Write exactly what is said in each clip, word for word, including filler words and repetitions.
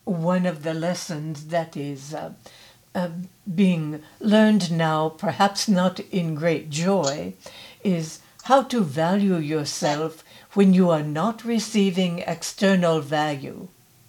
one of the lessons that is uh, uh, being learned now, perhaps not in great joy, is how to value yourself when you are not receiving external value.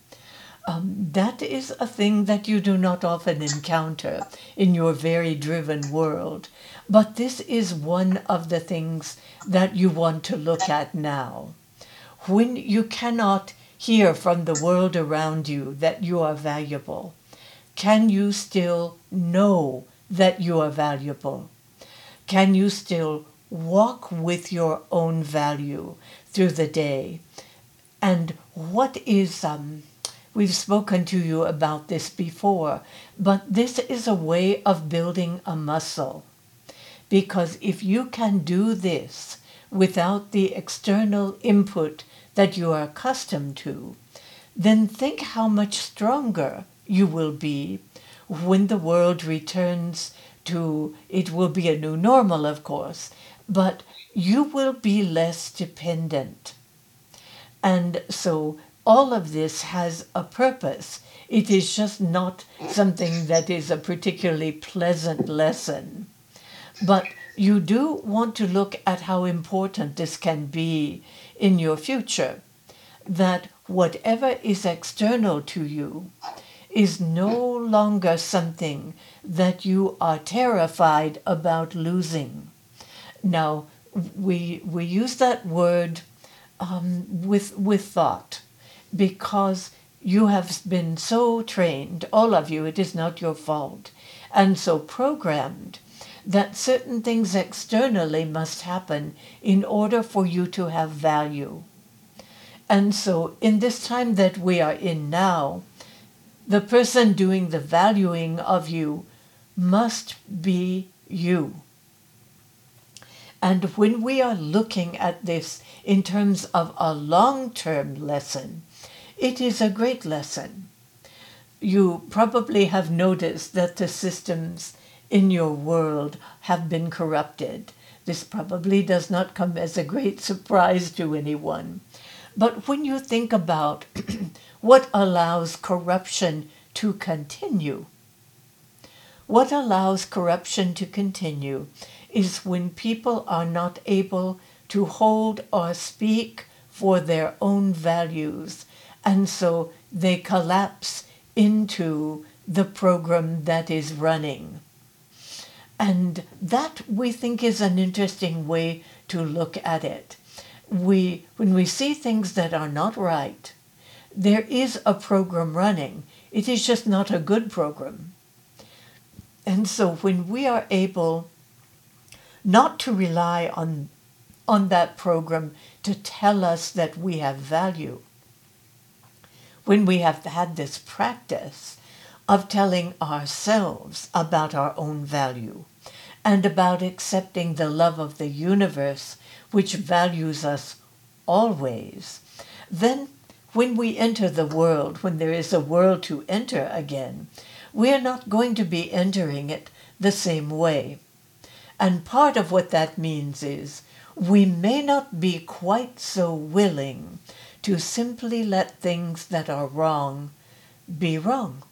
Um, that is a thing that you do not often encounter in your very driven world. But this is one of the things that you want to look at now. When you cannot hear from the world around you that you are valuable, can you still know that you are valuable? Can you still walk with your own value through the day? And what is, um, we've spoken to you about this before, but this is a way of building a muscle. Because if you can do this without the external input that you are accustomed to, then think how much stronger you will be when the world returns to, it will be a new normal, of course, but you will be less dependent. And so all of this has a purpose. It is just not something that is a particularly pleasant lesson. But you do want to look at how important this can be in your future, that whatever is external to you is no longer something that you are terrified about losing. Now, we, we use that word um, with, with thought, because you have been so trained, all of you, it is not your fault, and so programmed that certain things externally must happen in order for you to have value. And so in this time that we are in now, the person doing the valuing of you must be you. And when we are looking at this in terms of a long-term lesson, it is a great lesson. You probably have noticed that the systems in your world have been corrupted. This probably does not come as a great surprise to anyone. But when you think about what allows corruption to continue, what allows corruption to continue is when people are not able to hold or speak for their own values, and so they collapse into the program that is running. And that, we think, is an interesting way to look at it. We, when we see things that are not right, there is a program running. It is just not a good program. And so when we are able not to rely on, on that program to tell us that we have value, when we have had this practice of telling ourselves about our own value, and about accepting the love of the universe, which values us always, then when we enter the world, when there is a world to enter again, we are not going to be entering it the same way. And part of what that means is we may not be quite so willing to simply let things that are wrong be wrong.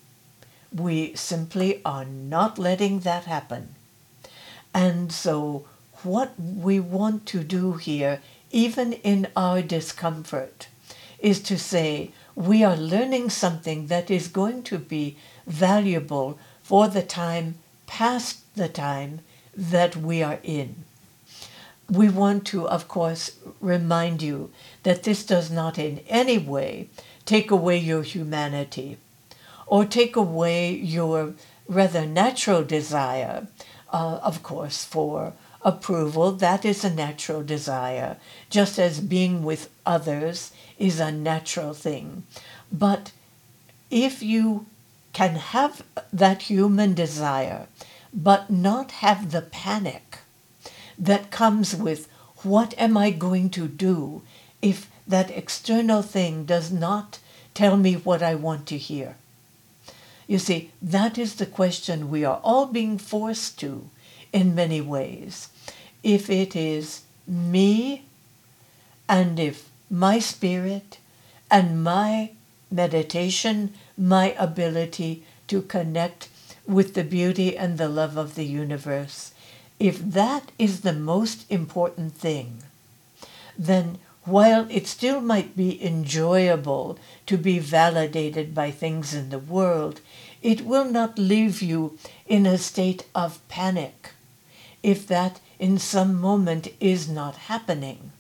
We simply are not letting that happen. And so what we want to do here, even in our discomfort, is to say we are learning something that is going to be valuable for the time past the time that we are in. We want to, of course, remind you that this does not in any way take away your humanity or take away your rather natural desire, uh, of course, for approval. That is a natural desire, just as being with others is a natural thing. But if you can have that human desire, but not have the panic that comes with, what am I going to do if that external thing does not tell me what I want to hear? You see, that is the question we are all being forced to in many ways. If it is me, and if my spirit and my meditation, my ability to connect with the beauty and the love of the universe, if that is the most important thing, then while it still might be enjoyable to be validated by things in the world, it will not leave you in a state of panic if that in some moment is not happening.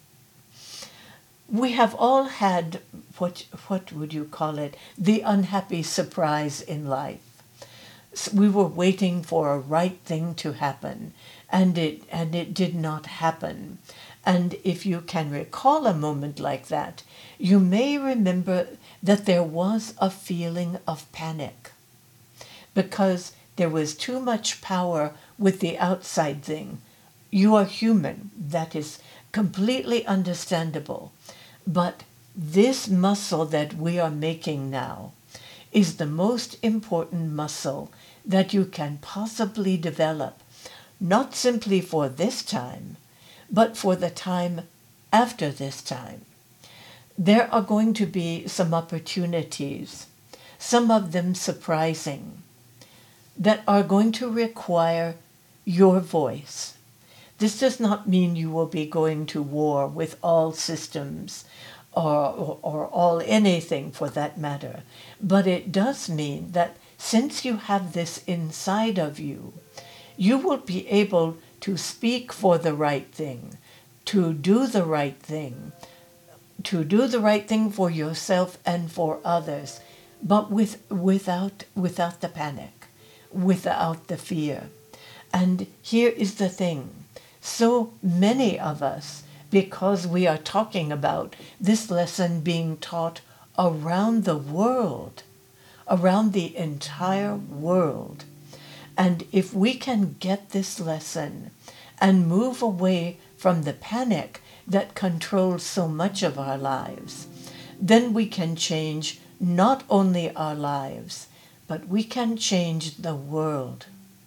We have all had, what, what would you call it, the unhappy surprise in life. We were waiting for a right thing to happen, and it, and it did not happen. And if you can recall a moment like that, you may remember that there was a feeling of panic because there was too much power with the outside thing. You are human. That is completely understandable. But this muscle that we are making now is the most important muscle that you can possibly develop, not simply for this time, but for the time after this time. There are going to be some opportunities, some of them surprising, that are going to require your voice. This does not mean you will be going to war with all systems or, or, or all anything for that matter, but it does mean that since you have this inside of you, you will be able to speak for the right thing, to do the right thing, to do the right thing for yourself and for others, but with, without, without the panic, without the fear. And here is the thing. So many of us, because we are talking about this lesson being taught around the world, around the entire world, and if we can get this lesson and move away from the panic that controls so much of our lives, then we can change not only our lives, but we can change the world.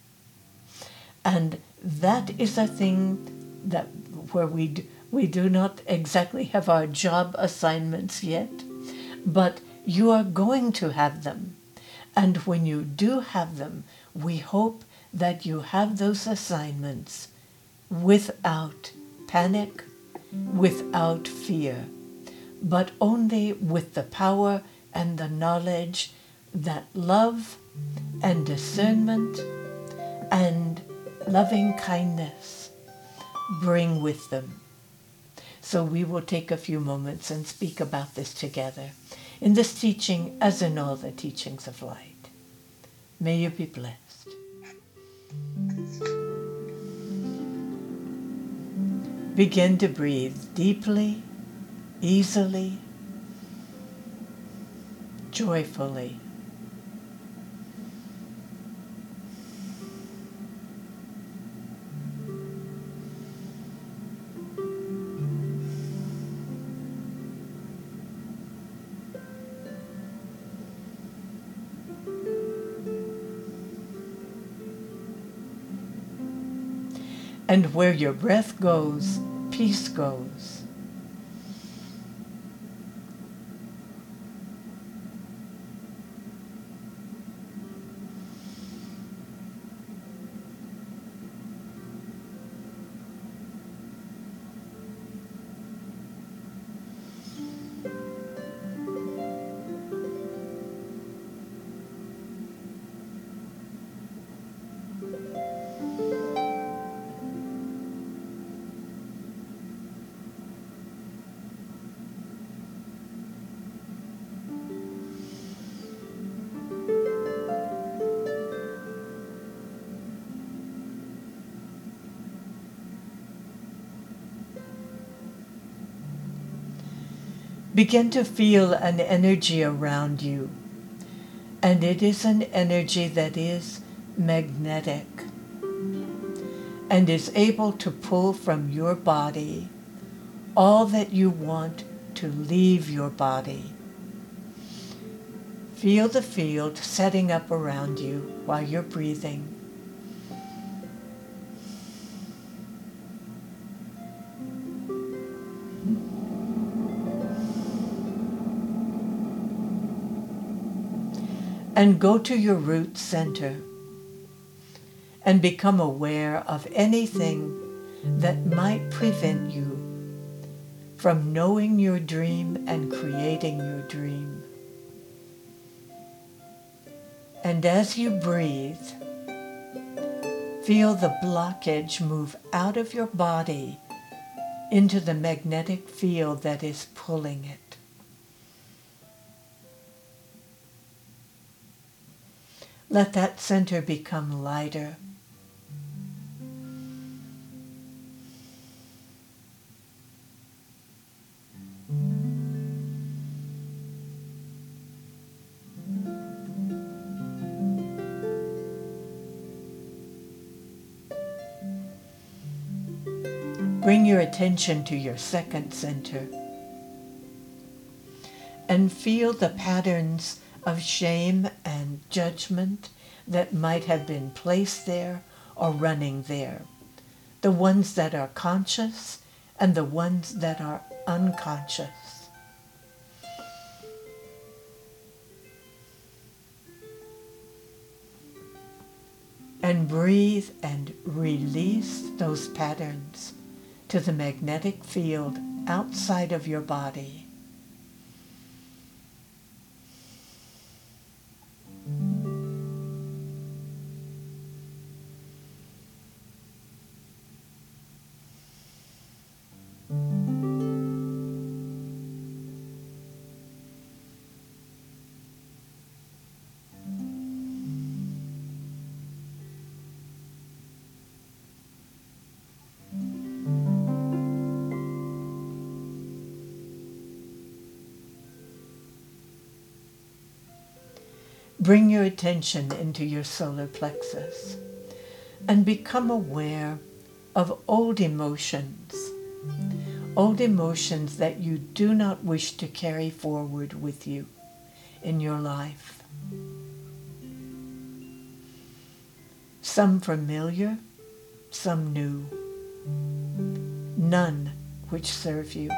And that is a thing that where we do, we do not exactly have our job assignments yet, but you are going to have them. And when you do have them, we hope that you have those assignments without panic, without fear, but only with the power and the knowledge that love and discernment and loving kindness bring with them. So we will take a few moments and speak about this together in this teaching as in all the teachings of light. May you be blessed. Begin to breathe deeply, easily, joyfully. And where your breath goes, peace goes. Begin to feel an energy around you, and it is an energy that is magnetic and is able to pull from your body all that you want to leave your body. Feel the field setting up around you while you're breathing. and go to your root center and become aware of anything that might prevent you from knowing your dream and creating your dream. And as you breathe, feel the blockage move out of your body into the magnetic field that is pulling it. Let that center become lighter. Bring your attention to your second center and feel the patterns of shame and judgment that might have been placed there or running there. The ones that are conscious and the ones that are unconscious. And breathe and release those patterns to the magnetic field outside of your body. Bring your attention into your solar plexus and become aware of old emotions, old emotions that you do not wish to carry forward with you in your life. Some familiar, some new, none which serve you.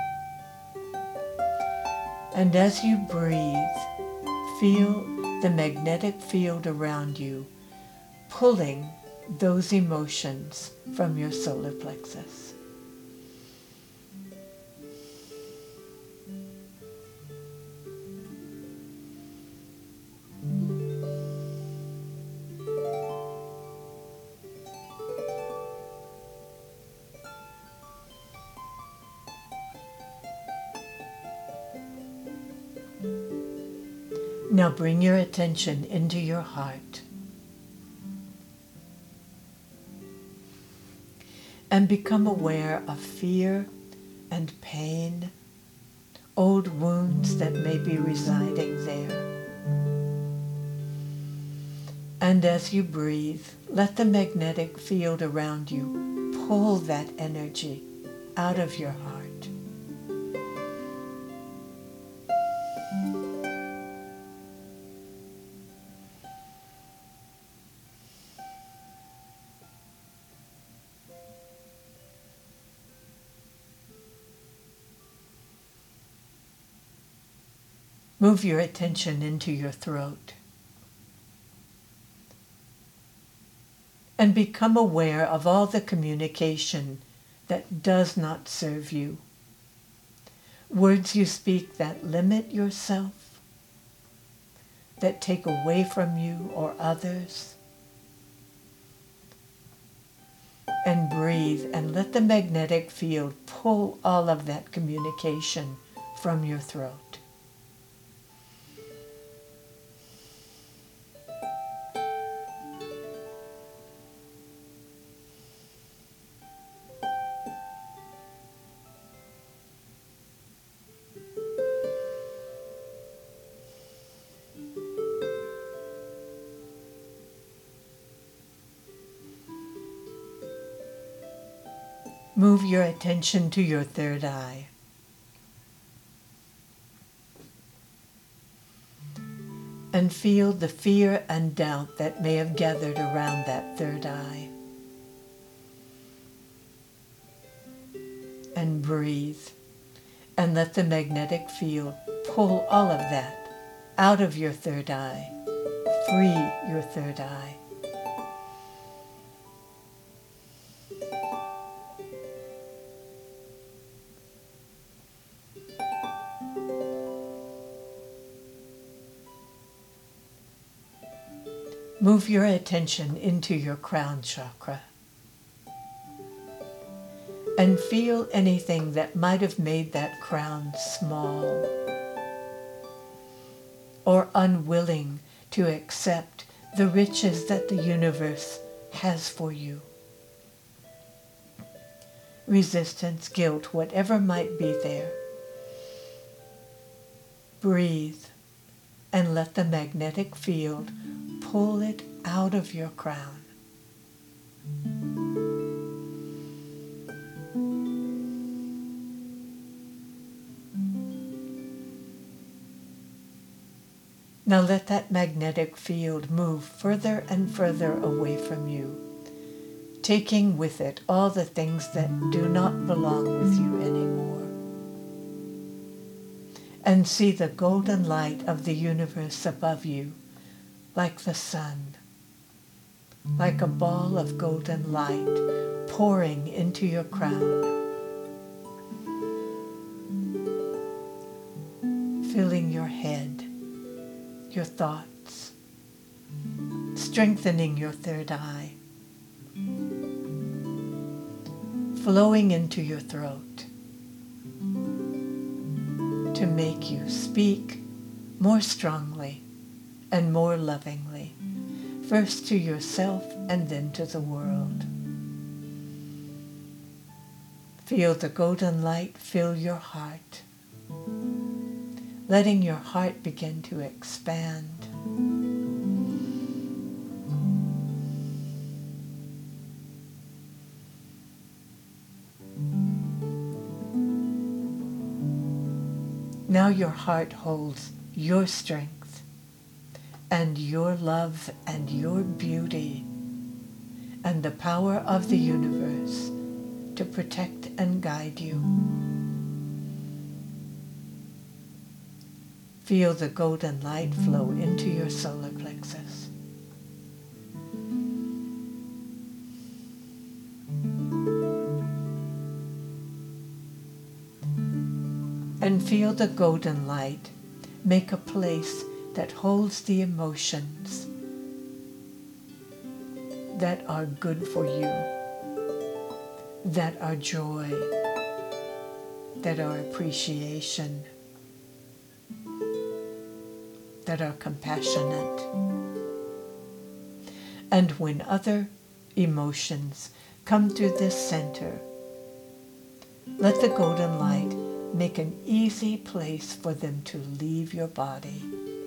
And as you breathe, feel the magnetic field around you pulling those emotions from your solar plexus. Now bring your attention into your heart and become aware of fear and pain, old wounds that may be residing there. And as you breathe, let the magnetic field around you pull that energy out of your heart. Move your attention into your throat and become aware of all the communication that does not serve you. Words you speak that limit yourself, that take away from you or others. And breathe and let the magnetic field pull all of that communication from your throat. Move your attention to your third eye. And feel the fear and doubt that may have gathered around that third eye. And breathe and let the magnetic field pull all of that out of your third eye free your third eye. Move your attention into your crown chakra and feel anything that might have made that crown small or unwilling to accept the riches that the universe has for you. Resistance, guilt, whatever might be there. Breathe and let the magnetic field pull it out of your crown. Now let that magnetic field move further and further away from you, taking with it all the things that do not belong with you anymore. And see the golden light of the universe above you, like the sun, like a ball of golden light pouring into your crown, filling your head, your thoughts, strengthening your third eye, flowing into your throat to make you speak more strongly and more lovingly, first to yourself and then to the world. Feel the golden light fill your heart, letting your heart begin to expand. Now your heart holds your strength and your love and your beauty and the power of the universe to protect and guide you. Feel the golden light flow into your solar plexus. And feel the golden light make a place that holds the emotions that are good for you, that are joy, that are appreciation, that are compassionate. And when other emotions come through this center, let the golden light make an easy place for them to leave your body.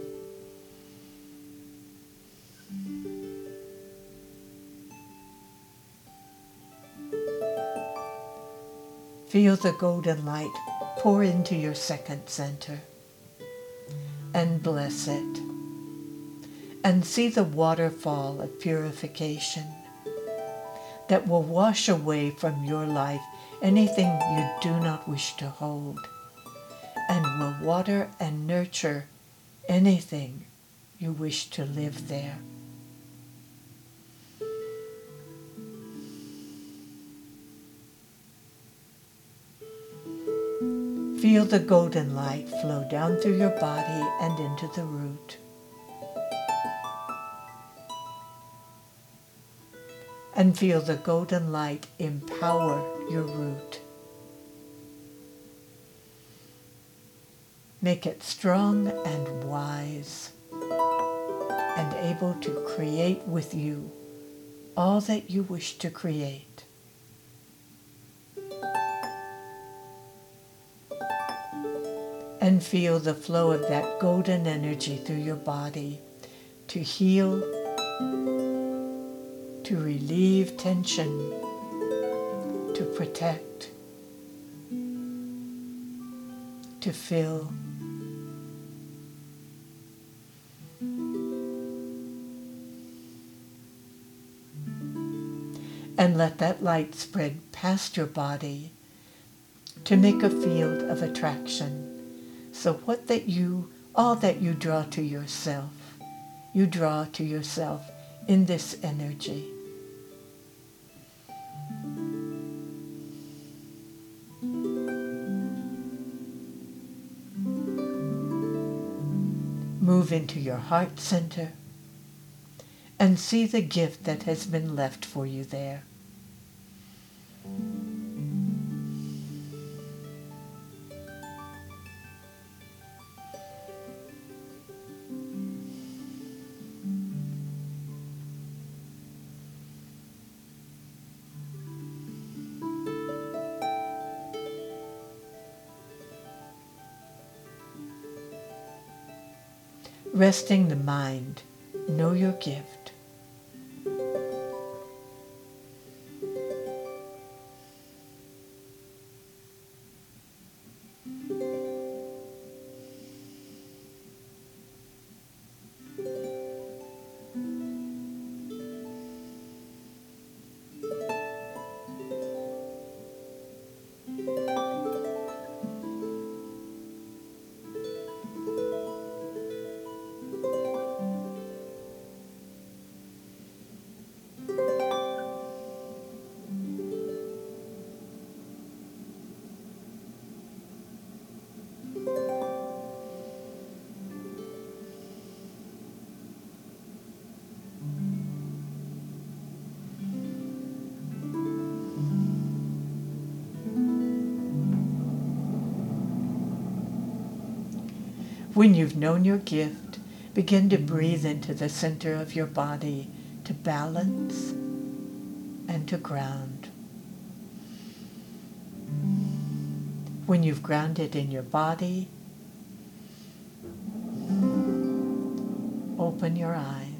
Feel the golden light pour into your second center and bless it. And see the waterfall of purification that will wash away from your life anything you do not wish to hold, and will water and nurture anything you wish to live there. Feel the golden light flow down through your body and into the root. And feel the golden light empower your root. Make it strong and wise and able to create with you all that you wish to create. And feel the flow of that golden energy through your body to heal, to relieve tension, to protect, to fill. And let that light spread past your body to make a field of attraction. So what that you, all that you draw to yourself you draw to yourself in this energy. Move into your heart center and see the gift that has been left for you there. Resting the mind, know your gift. When you've known your gift, begin to breathe into the center of your body to balance and to ground. When you've grounded in your body, open your eyes.